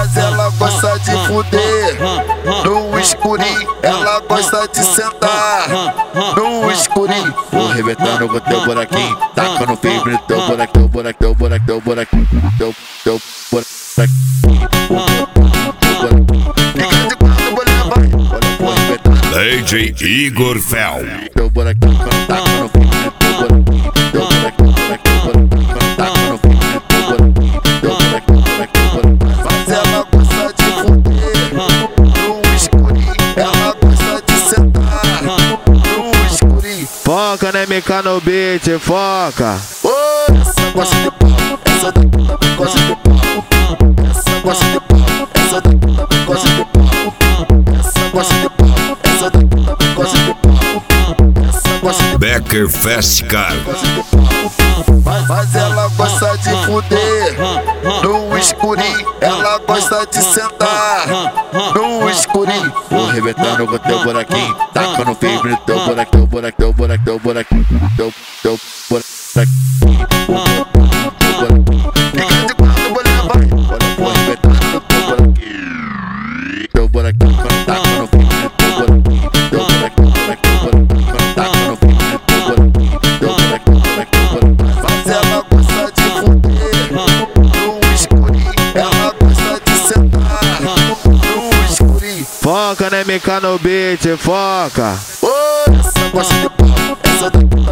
Mas ela gosta de fuder no escurinho, ela gosta de sentar no escurinho. Vou arrebentando com teu buraquinho, tacando firme no teu buraquinho, teu buraquinho, teu buraquinho. DJ Igor Fel. Teu buraquinho, tacando firme no teu buraquinho, teu buraquinho, tacando firme no teu buraquinho, teu buraquinho. Mas ela gosta de fuder no escurinho, ela gosta de sentar no escurinho. Foca, né, MK no beat, foca. Essa gosta de pau, essa daqui também gosta de pau. Essa gosta de pau, essa daqui também gosta de pau. Essa gosta de pau, essa daqui também gosta de pau. Essa gosta de Becker Fest Car. Mas ela gosta de fuder no escurinho, ela gosta de sentar no escurinho. Vou arrebentando com teu buraquinho, tacando firme no teu buraquinho, teu buraquinho, teu buraquinho. Fica de quatro, mulher, vai. Vou arrebentando no teu buraquinho, teu buraquinho, tacando firme no teu buraquinho, teu buraquinho, tacando firme no teu buraquinho, teu buraquinho. Mas ela gosta de fuder no escurinho, ela gosta de sentar no escurinho. Foca, né, MK no beat, foca. Essa gosta de pau, essa daqui